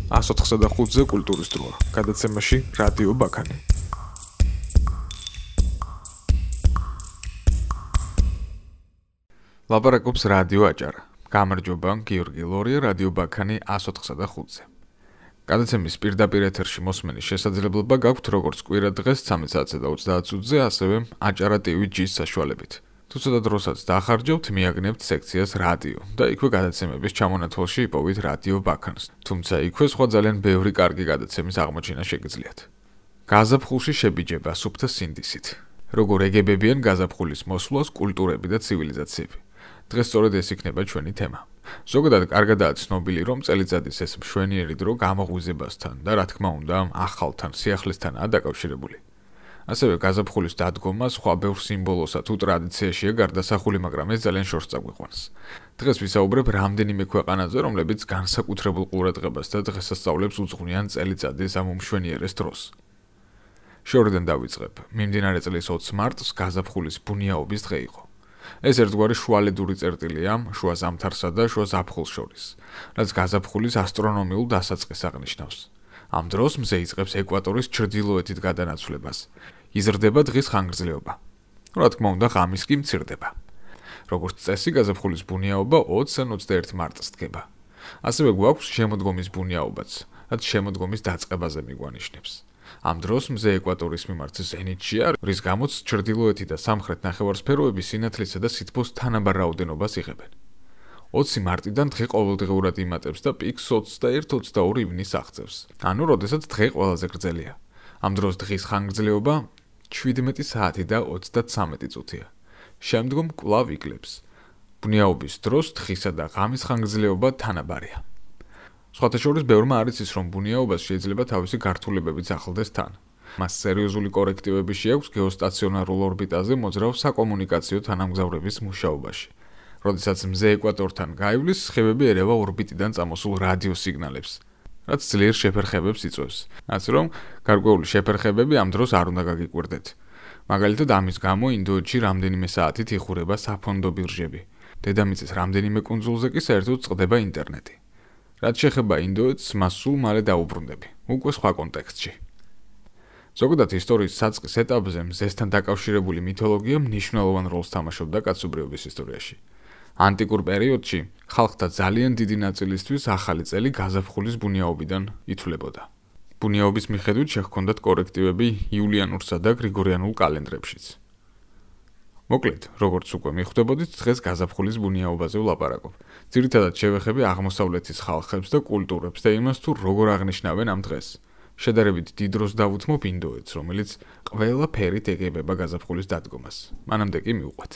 104-ზე კულტურის დროა. გადაცემაში რადიო ბაქანი. ლაპარაკობს რადიო აჭარა. გამარჯობა, გიორგი ლორია, რადიო ბაქანი 104-ზე. გადაცემის პირდაპირ ეთერში მოსმენის შესაძლებლობა გაქვთ როგორც კვირა დღეს 13:30-ზე, ასევე აჭარა TV-ს საშუალებით. თუ ცოტა დროსაც დაახარჯებთ, მიაგნებთ სექციას რადიო და იქვე გადაცემების ჩამონათვალში იპოვით რადიო ბაქანს. თუმცა იქვე სხვა ძალიან ბევრი კარგი გადაცემის აღმოჩენა შეგიძლიათ. გაზაფხულში შებიჯება სუფთა სინდისით. როგორ ეგებებიან გაზაფხულის მოსვლას კულტურები და ცივილიზაციები. დღეს სწორედ ეს იქნება ჩვენი თემა. ზოგადად კარგადაა ცნობილი, რომ წელიწადის ეს მშვენიერი დრო გამოღვიზებასთან და რა თქმა უნდა, ახალთან, სიახლესთანაა დაკავშირებული. ასევე გაზაფხულის დადგომა სხვა ბევრ სიმბოლოსა თუ ტრადიციაშია გარდასახული, მაგრამ ეს ძალიან შორს წაგვიყვანს. დღეს ვისაუბრებ რამდენიმე ქვეყანაზე, რომლებიც განსაკუთრებულ ყურადღებას და დღესასწაულებს უძღვნიან წელიწადის ამ უმშვენიერეს დროს. შორიდან დავიწყებ. მიმდინარე წლის 20 მარტს გაზაფხულის ბუნიაობის დღე იყო. ეს ერთგვარი შუალედური წერტილია შუა ზამთარსა და შუა ზაფხულს შორის, რაც გაზაფხულის ასტრონომიულ დასაწყისს აღნიშნავს. ამ დროს მზე იწყებს ეკვატორის ჩრდილოეთით გადანაცვლებას. იზრდება დღის ხანგრძლივობა. რა თქმა უნდა, ღამის კი მცირდება. როგორც წესი, გაზაფხულის ბუნიაობა 20-21 მარტს დგება. ასევე გვაქვს შემოდგომის ბუნიაობაც, რაც შემოდგომის დაწყებაზე მიგვანიშნებს. ამ დროს მზე ეკვატორის მიმართ ზენიტშია, რის გამოც ჩრდილოეთი და სამხრეთ ნახევარსფეროები სინათლისა და სითბოს თანაბარ რაოდენობას იღებენ. 20 მარტიდან დღე ყოველდღიურად იმატებს და პიკს 21-22 ივნისს აღწევს. ანუ, როდესაც დღე ყველაზე გრძელია. ამ დროს დღის ხანგრძლივობა 17 საათი და 33 წუთია. შემდგომ კვლავ იკლებს. ბუნიაობის დროს დღისა და ღამის ხანგრძლივობა თანაბარია. სხვათა შორის ბევრმა არის ის, რომ ბუნიაობას შეიძლება თავისი გართულებებიც ახლდეს თან. მას სერიოზული კორექტივები შეაქვს გეოსტაციონარულ ორბიტაზე მოძრავ საკომუნიკაციო თანამგზავრების მუშაობაში. როდესაც მზე ეკვატორთან გაივლის, სხივები ერევა ორბიტიდან წამოსულ რადიო სიგნალებს, რაც ძლიერ შეფერხებებს იწვევს. ასე რომ, გარკვეული შეფერხებები ამ დროს არ უნდა გაგიკვირდეთ. მაგალითად, ამის გამო ინდოეთში რამდენიმე საათით იხურება საფონდო ბირჟები. დედამიწის რამდენიმე კუნძულზე კი საერთოდ წყდება ინტერნეტი. რაც შეეხება ინდოეთს, მას სულ მალე დაუბრუნდები, უკვე სხვა კონტექსტში. ზოგადად ისტორიის საწყის ეტაპზე მზესთან დაკავშირებული მითოლოგია მნიშვნელოვან როლს თამაშობდა კაცობრიობის ისტორიაში. ანტიკურ პერიოდში ხალხთა ძალიან დიდი ნაწილისთვის ახალი წელი გაზაფხულის ბუნიაობიდან ითვლებოდა. ბუნიაობის მიხედვით შეჰქონდათ კორექტივები იულიანურსა და გრიგორიანულ კალენდრებშიც. მოკლედ, როგორც უკვე მიხვდებოდით, დღეს გაზაფხულის ბუნიაობაზე ვლაპარაკობ. ძირითადად შევეხები აღმოსავლეთის ხალხებს და კულტურებს და იმას, თუ როგორ აღნიშნავენ ამ დღეს. შედარებით დიდ დროს დავუთმობ ინდოეთს, რომელიც ყველა ფერით ეგებება გაზაფხულის დადგომას. მანამდე კი მივყვეთ.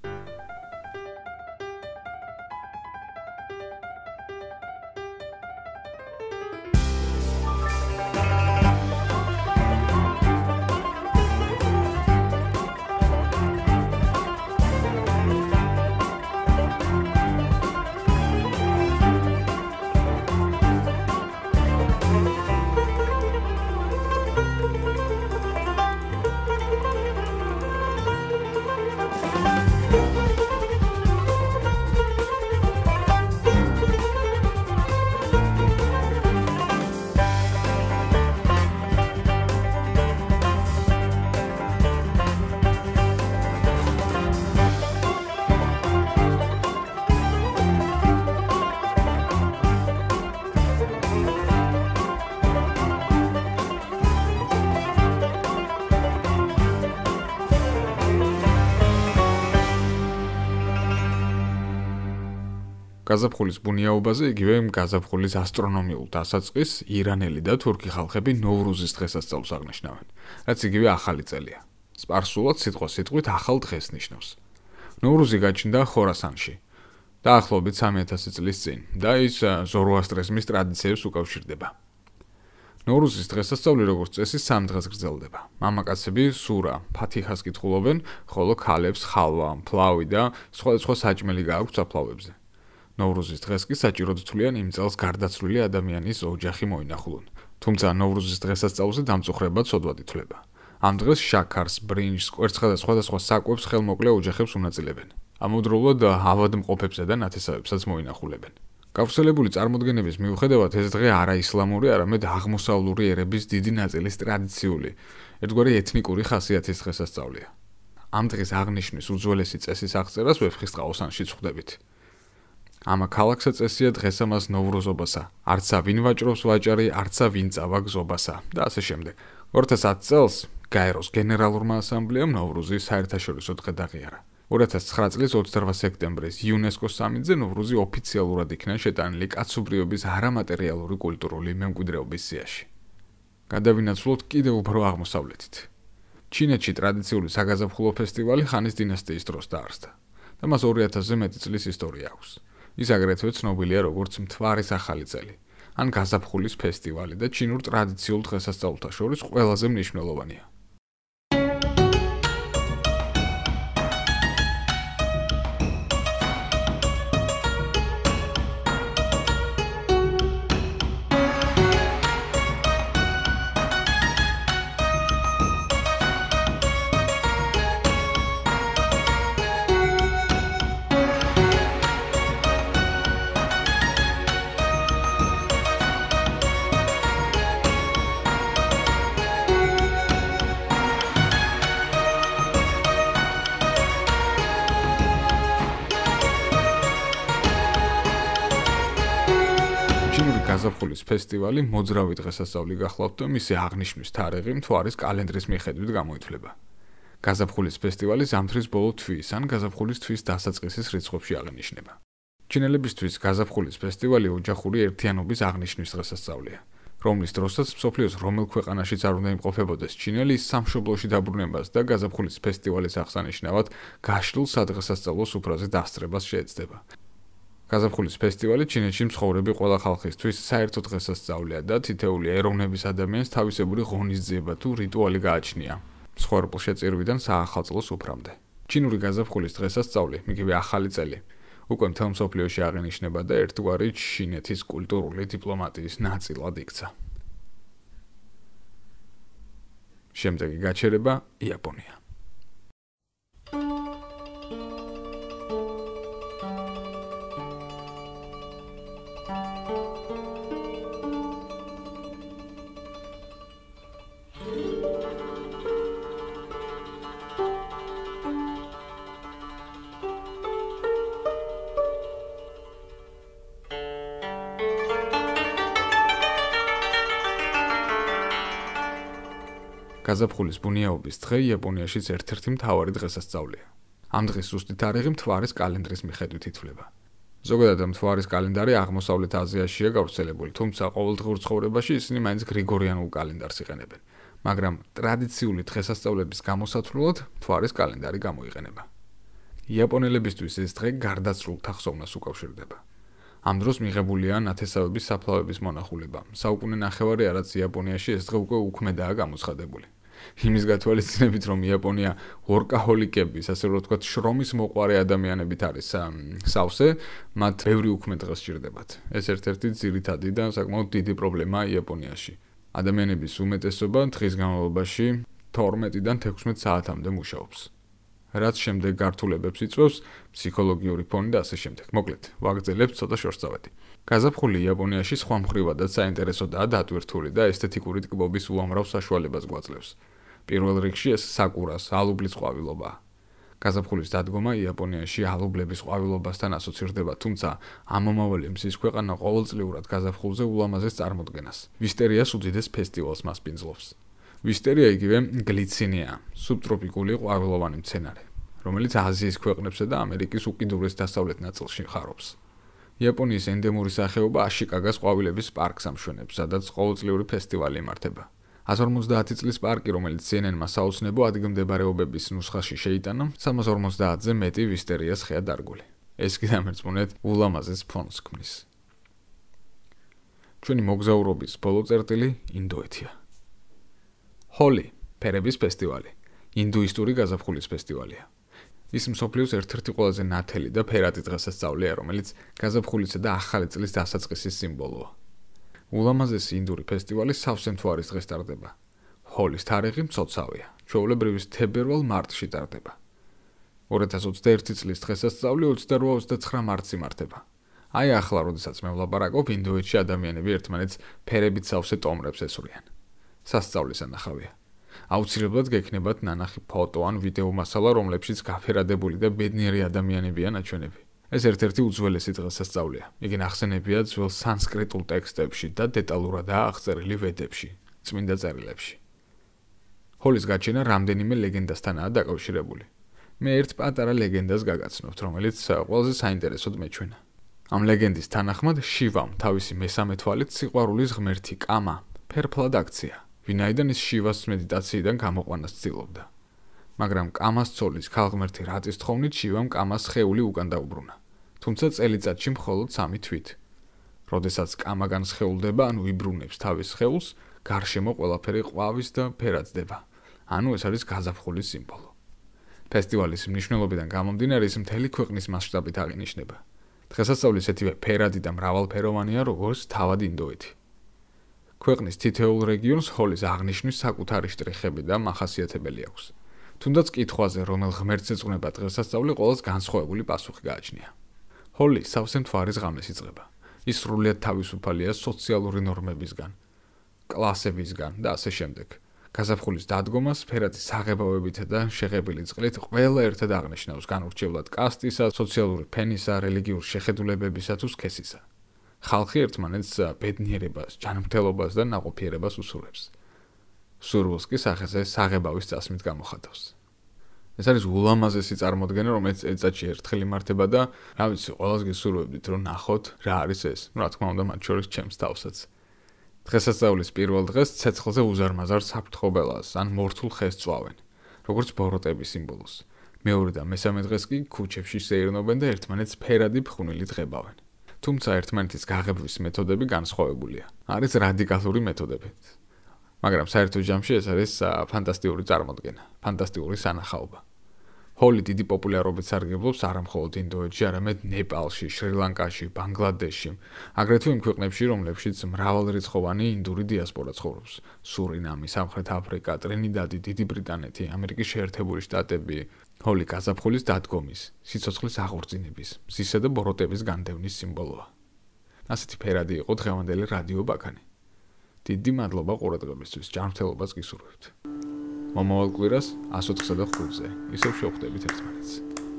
გაზაფხულის ბუნიაობაზე იგივე გაზაფხულის ასტრონომიულ დასაწყისს ირანელი და თურქი ხალხები ნოვრუზის დღესასწაულს აღნიშნავენ, რაც იგივე ახალი წელია. სპარსულად სიტყვით ახალ დღეს ნიშნავს. ნოვრუზი გაჩნდა ხორასანში, დაახლოებით 3000 წლის წინ და ის ზოროასტრიზმის ტრადიციებს უკავშირდება. ნოვრუზის დღესასწაული როგორც წესი 3 დღეს გრძელდება. მამაკაცები სურა, ფათიხას კითხულობენ, ხოლო ქალებს ხალვა, მფლავი და სხვადასხვა საჭმელი გააქვთ საფლავებზე. ნოვრუზის დღეს კი საჭიროდ თვლიან იმ წელს გარდაცვლილი ადამიანის ოჯახი მოინახულონ. თუმცა ნოვრუზის დღესასწაულზე დამწუხრება ცოდვად ითვლება. ამ დღეს შაქარს, ბრინჯს, კვერცხა და სხვადასხვა საკვებს ხელმოკლე ოჯახებს უნაწილებენ. ამავდროულად ავადმყოფებსა და ნათესავებსაც მოინახულებენ. გავრცელებული წარმოდგენების მიუხედავად ეს დღე არაისლამური, არამედ აღმოსავლური ერების დიდი ნაწილის ტრადიციული, ერთგვარი ეთნიკური ხასიათის დღესასწაულია. ამ დღეს აღნიშნვის უძველესი წესის აღწერას ვეფხისტყაოსანში ვხვდებით. ამა ქალაქსა წესია დღესა მას ნოვროზობასა, არცა ვინ ვაჭრობს ვაჭარი, არცა ვინ წავა გზობასა და ასე შემდეგ. 2010 წელს გაეროს გენერალურმა ასამბლეამ ნოვრუზი საერთაშორისო დღედ აღიარა. 2009 წლის 28 სექტემბრის იუნესკოს სამიტზე ნოვრუზი ოფიციალურად იქნა შეტანილი კაცობრიობის არამატერიალური კულტურული მემკვიდრეობის სიაში. გადავინაცვლოთ კიდევ უფრო აღმოსავლეთით. ჩინეთში ტრადიციული საგაზაფხულო ფესტივალი ხანის დინასტიის დროს დაარსდა და მას 2000-ზე მეტი წლის ისტორია აქვს. ის აგრეთვე ცნობილია როგორც მთვარის ახალი წელი, ან გაზაფხულის ფესტივალი და ჩინურ ტრადიციულ დღესასწაულთა შორის ყველაზე მნიშვნელოვანია. გაზაფხულის ფესტივალი მოძრავი დღესასწაული გახლავთ და მისი აღნიშვნის თარიღი მთვარის კალენდრის მიხედვით გამოითვლება. გაზაფხულის ფესტივალი ზამთრის ბოლო თვის ან გაზაფხულის თვის დასაწყისის რიცხვებში აღინიშნება. ჩინელებისთვის გაზაფხულის ფესტივალი ოჯახური ერთიანობის აღნიშვნის დღესასწაულია, რომლის დროსაც მსოფლიოს რომელ ქვეყანაშიც არ უნდა იმყოფებოდეს ჩინელი სამშობლოში დაბრუნებას და გაზაფხულის ფესტივალის აღსანიშნავად გაშლილ სადღესასწაულო სუფრაზე დასწრებას შეეცდება. გაზაფხულის ფესტივალი ჩინეთში მცხოვრები ყველა ხალხისთვის საერთო დღესასწაულია და თითეული ეროვნების ადამიანს თავისებური ღონისძიება თუ რიტუალი გააჩნია. მსხვერპლშეწირვიდან საახალწლო სუფრამდე. ჩინური გაზაფხულის დღესასწაული, მიგივე ახალი წელი, უკვე მთელ მსოფლიოში აღინიშნება და ერთგვარი ჩინეთის კულტურული დიპლომატიის ნაწილად იქცა. შემდეგი გაჩერება იაპონია. გაზაფხულის ბუნიაობის დღე იაპონიაშიც ერთ-ერთი მთავარი დღესასწაულია. ამ დღის ზუსტი თარიღი მთვარის კალენდრის მიხედვით ითვლება. ზოგადად მთვარის კალენდარი აღმოსავლეთ აზიაშია გავრცელებული, თუმცა ყოველდღიურ ცხოვრებაში ისინი მაინც გრიგორიანულ კალენდარს იყენებენ, მაგრამ ტრადიციული დღესასწაულების გამოსათვლელად მთვარის კალენდარი გამოიყენება. იაპონელებისთვის ეს დღე გარდაცვლილთა ხსოვნას უკავშირდება. ამ დროს მიღებულია ნათესავების საფლავების მონახულება. საუკუნე ნახევარი არაც იაპონიაში ეს დღე უკვე უქმედაა გამოცხადებული. იმის გათვალისწინებით, რომ იაპონია ვორკაჰოლიკების, ასე რომ ვთქვათ, შრომის მოყვარე ადამიანებით არის სავსე, მათ ბევრი უქმე დღეს სჭირდებათ. ეს ერთ-ერთი ძირითადი და საკმაოდ დიდი პრობლემაა იაპონიაში. ადამიანების უმეტესობა დღის განმავლობაში 12-დან 16 საათამდე მუშაობს. რაც შემდეგ გართულებებს იწვევს ფსიქოლოგიური ფონი და ასე შემდეგ. მოკლედ, ვაგრძელებთ ცოტა შორსწავედი. გაზაფხული იაპონიაში სხვა მხრივადაც საინტერესოდაა დატვირთული და ესთეტიკური ტკბობის უამრავ საშუალებას გვაძლევს. პირველ რიგში ეს საკურას, ალუბლის ყვავილობაა. გაზაფხულის დადგომა იაპონიაში ალუბლების ყვავილობასთან ასოცირდება, თუმცა ამ მომავალი მზის ქვეყანა ყოველწლიურად გაზაფხულზე ულამაზეს წარმოდგენას. ვისტერიას უდიდეს ფესტივალს მასპინძლობს. ვისტერია იგივე გლიცინია, სუბტროპიკული ყვავილოვანი მცენარე, რომელიც აზიის ქვეყნებსა და ამერიკის უკიდურეს დასავლეთ ნაწილში ხარობს. იაპონიის ენდემური სახეობა აშიკაგას ყვავილების პარკს ამშვენებს, სადაც ყოველწლიური ფესტივალი იმართება. 150 წლის პარკი, რომელიც CNN-მა საოცნებო ადგილმდებარეობების ნუსხაში შეიტანა, 350-ზე მეტი ვისტერიას ხეა დარგული. ეს კი დამერწმუნეთ ულამაზეს ფონს ქმნის. ჩვენი მოგზაურობის ბოლო წერტილი ინდოეთია. ჰოლი, ფერების ფესტივალი, ინდუისტური გაზაფხულის ფესტივალია. ის მსოფლიოს ერთ-ერთი ყველაზე ნათელი და ფერადი დღესასწაულია, რომელიც გაზაფხულისა და ახალი წლის დასაწყისის სიმბოლოა. ულამაზესი ინდური ფესტივალი სავსე მთვარის დღეს ტარდება. ჰოლის თარიღი მცოცავია, ჩვეულებრივ თებერვალ-მარტში ტარდება. 2021 წლის დღესასწაული 28-29 მარტს იმართება. აი ახლა, როდესაც მე ვლაპარაკობ, ინდოეთში ადამიანები ერთმანეთს ფერებით სავსე ტომრებს ესვრიან. სასწაულის ანახავია. აუცილებლად გექნებათ ნანახი ფოტო ან ვიდეო მასალა, რომლებშიც გაფერადებული და ბედნიერი ადამიანებია ნაჩვენები. ეს ერთ-ერთი უძველესი დღესასწაულია. იგი ნახსენებია ძველ სანსკრიტულ ტექსტებში და დეტალურადაა აღწერილი ვედებში, წმინდა წერილებში. ჰოლის გაჩენა რამდენიმე ლეგენდასთანაა დაკავშირებული. მე ერთ პატარა ლეგენდას გაგაცნობთ, რომელიც ყველაზე საინტერესოდ მეჩვენა. ამ ლეგენდის თანახმად შივამ თავისი მესამე თვალით სიყვარულის ღმერთი კამა ფერფლად აქცია, ვინაიდან ის შივას მედიტაციიდან გამოყვანას ცდილობდა. მაგრამ კამას ცოლის ქალღმერთი რატის თხოვნით შივამ კამას სხეული უკან დაუბრუნა. თუმცა წელიწადში მხოლოდ 3 თვით. როდესაც კამა განსხეულდება, ანუ ვიბრუნებს თავის სხეულს, გარშემო ყველაფერი ყვავის და ფერაძდება. ანუ ეს არის გაზაფხულის სიმბოლო. ფესტივალის მნიშვნელობიდან გამომდინარე ის მთელი ქვეყნის მასშტაბით აღინიშნება. დღესასწაული ესეთივე ფერადი და მრავალფეროვანია, როგორც თავად ინდოეთი. ქვეყნის თითოეულ რეგიონს ჰოლის აღნიშვნის საკუთარი შტრიხები და მახასიათებელი აქვს. თუნდაც კითხვაზე, რომელ ღმერთს ეძღვნება დღესასწაული, ყველას განსხვავებული პასუხი გააჩნია. ჰოლი სავსე მთვარის ღამეს იწყება. ის სრულიად თავისუფალია სოციალური ნორმებისგან, კლასებისგან და ასე შემდეგ. გაზაფხულის დადგომას ფერადი საღებავებითა და შეღებილი წყლით ყველა ერთად აღნიშნავს განურჩევლად კასტისა, სოციალური ფენისა, რელიგიურ შეხედულებებისა თუ სქესისა. ხალხი ერთმანეთს ბედნიერებას, ჯანმრთელობას და ნაყოფიერებას უსურვებს. სურვილს კი სახეზე საღებავის წასმით გამოხატავს. ეს არის ულამაზესი წარმოდგენა, რომელიც წელიწადში ერთხელ იმართება და რა ვიცი, ყველას გესურვებდით, რომ ნახოთ რა არის ეს. რა თქმა უნდა, მათ შორის ჩემს თავსაც. დღესასწაულის პირველ დღეს ცეცხლზე უზარმაზარ საფრთხობელას ან მორთულ ხეს წვავენ, როგორც ბოროტების სიმბოლოს. მეორე და მესამე დღეს კი ქუჩებში სეირნობენ და ერთმანეთს ფერადი ფხვნილით ღებავენ. თუმცა ერთმანეთის გაღებვის მეთოდები განსხვავებულია. არის რადიკალური მეთოდები. მაგრამ საერთო ჯამში ეს არის ფანტასტიკური წარმოდგენა, ფანტასტიკური სანახაობა. ჰოლი დიდი პოპულარობით სარგებლობს არა მხოლოდ ინდოეთში, არამედ ნეპალში, შრი-ლანკაში, ბანგლადეშში, აგრეთვე იმ ქვეყნებში, რომლებშიც მრავალრიცხოვანი ინდური დიასპორა ცხოვრობს: სურინამი, სამხრეთ აფრიკა, ტრინიდადი, დიდი ბრიტანეთი, ამერიკის შეერთებული შტატები. ჰოლი გაზაფხულის დადგომის, სიცოცხლის აღორძინების, მზისა და ბოროტების განდევნის სიმბოლოა. ასეთი ფერადი იყო დღევანდელი რადიო ბაქანი. დიდი მადლობა ყურადღებისთვის, ჯანმრთელობას გისურვებთ. მომავალ კვირას 104-ზე ისევ შევხვდებით ერთმანეთს.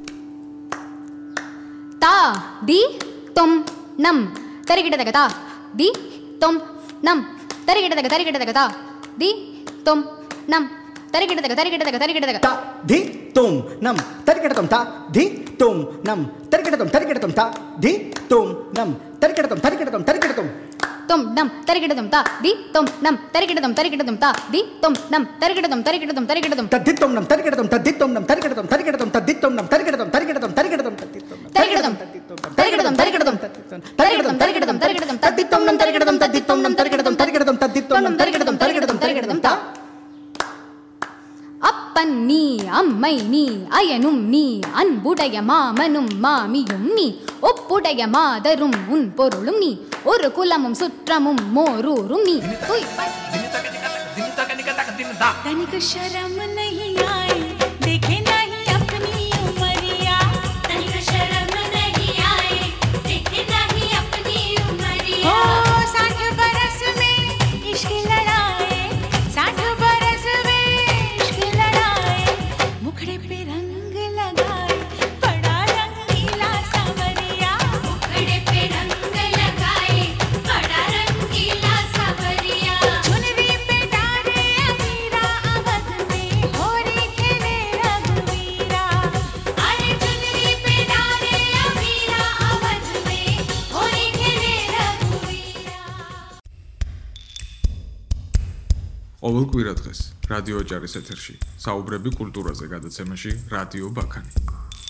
ता दी तुम नम तरिगिटदग ता दी तुम नम तरिगिटदग ता दी तुम नम तरिगिटदग ता दी तुम नम तरिगिटदम ता दी तुम नम तरिगिटदम ता दी तुम नम तरिगिटदम तुम नम तरिगिटदम ता दी तुम नम तरिगिटदम ता दी तुम नम तरिगिटदम तद्दि तुम नम तरिगिटदम तद्दि तुम नम तरिगिटदम तद्दि तुम नम तरिगिटदम ता அப்பன்னி அம்மை நீ அயனும் நீ அன்புடைய மாமனும் மாமியும் நீ ஒப்புடைய மாதரும் உன் பொருளும் நீ ஒரு குலமும் சுற்றமும் மோரூரும் நீ तनिक शर्म नहीं आए देखे नहीं अपनी उमरिया तनिक शर्म नहीं आए देखे नहीं अपनी उमरिया ओ 60 बरस में इश्क लड़ाए 60 बरस में इश्क लड़ाए मुखड़े पे रंग लगाए बड़ा रंगीला सांवरिया मुखड़े पे रंग लगाए बड़ा रंगीला सांवरिया चुनरी पे डारे अमीरा अवध में होरी खेले रघुवीरा अरे चुनरी पे डारे अमीरा अवध में होरी खेले रघुवीरा ყოველ კვირა დღეს რადიო აჭარის ეთერში საუბრები კულტურაზე გადაცემაში რადიო ბაქანი.